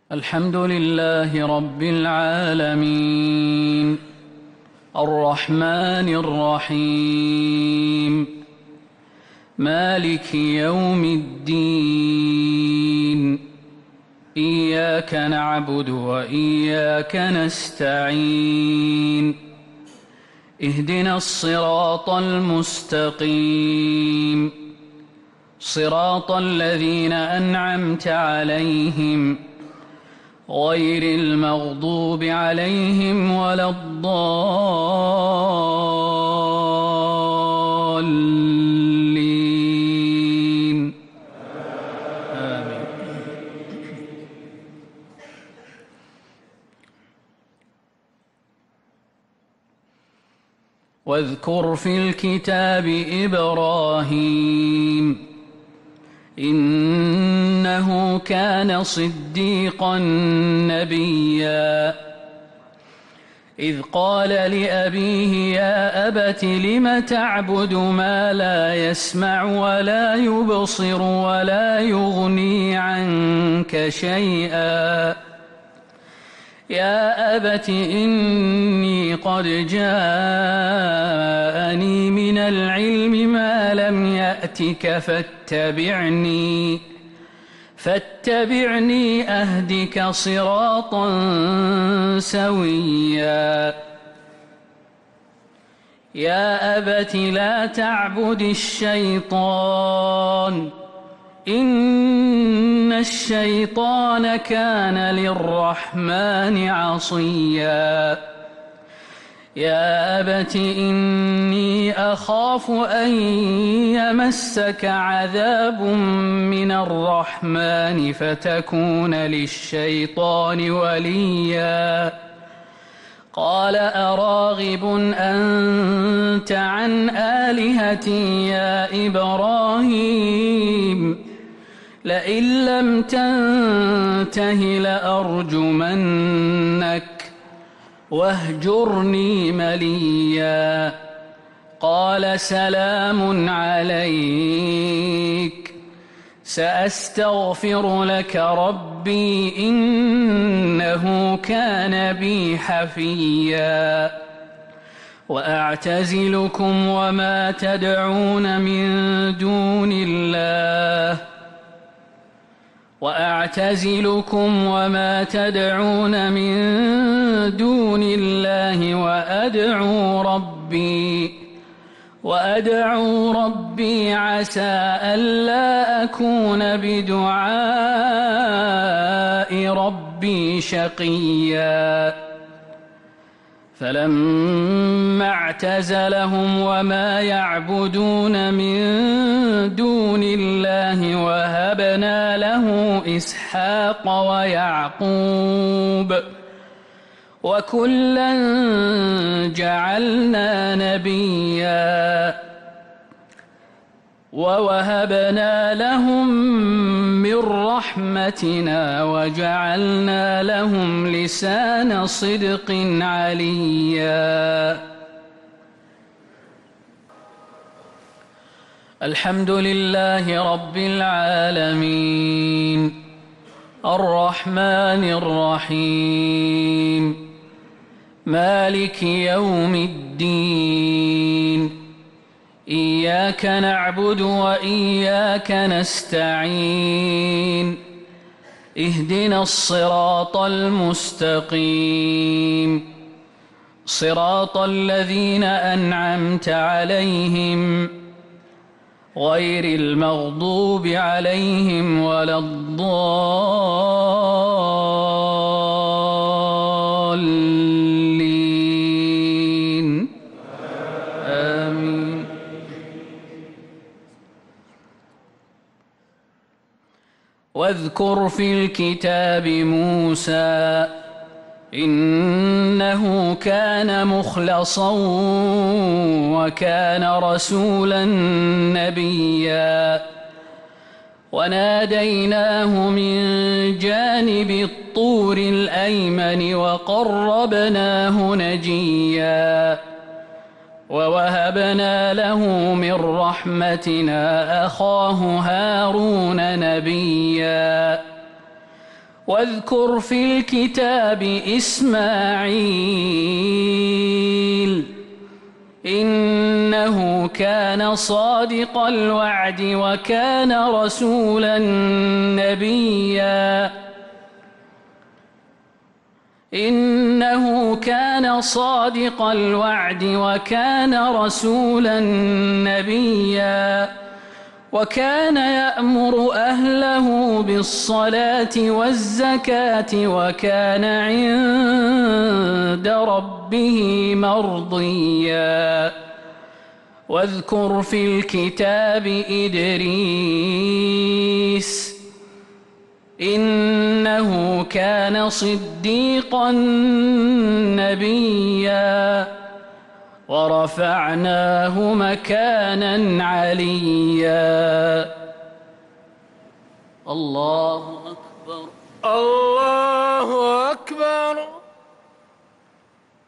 الحمد لله رب العالمين الرحمن الرحيم مالك يوم الدين إياك نعبد وإياك نستعين اهدنا الصراط المستقيم صراط الذين أنعمت عليهم غير المغضوب عليهم ولا الضالين آمين. واذكر في الكتاب إبراهيم إنه كان صديقا نبيا إذ قال لأبيه يا أبت لم تعبد ما لا يسمع ولا يبصر ولا يغني عنك شيئا يا أبت إني قد جاءني من العلم ما لم يأتك فاتبعني أهدك صراطا سويا يا أبت لا تعبد الشيطان إن الشيطان كان للرحمن عصيا يا أبت إني أخاف أن يمسك عذاب من الرحمن فتكون للشيطان وليا قال أراغب أنت عن آلهتي يا إبراهيم لئن لم تنته لأرجمنك واهجرني مليا قال سلام عليك سأستغفر لك ربي إنه كان بي حفيا وأعتزلكم وما تدعون من دون الله وأدعو ربي عسى ألا أكون بدعاء ربي شقيا فلما اعتزلهم وما يعبدون من دون الله وهبنا له إسحاق ويعقوب وكلا جعلنا نبيا ووهبنا لهم من رحمتنا وجعلنا لهم لسان صدق عليا الحمد لله رب العالمين الرحمن الرحيم مالك يوم الدين إياك نعبد وإياك نستعين اهدنا الصراط المستقيم صراط الذين أنعمت عليهم غير المغضوب عليهم ولا الضالين آمين. واذكر في الكتاب موسى إنه كان مخلصا وكان رسولا نبيا وناديناه من جانب الطور الأيمن وقربناه نجيا ووهبنا له من رحمتنا أخاه هارون نبيا واذكر في الكتاب إسماعيل إنه كان صادق الوعد وكان رسولا نبيا إنه كان صادق الوعد وكان رسولا نبيا وكان يأمر أهله بالصلاة والزكاة وكان عند ربه مرضيا واذكر في الكتاب إدريس إنه كان صديقا نبيا ورفعناه مكانا عليا. الله أكبر. الله أكبر.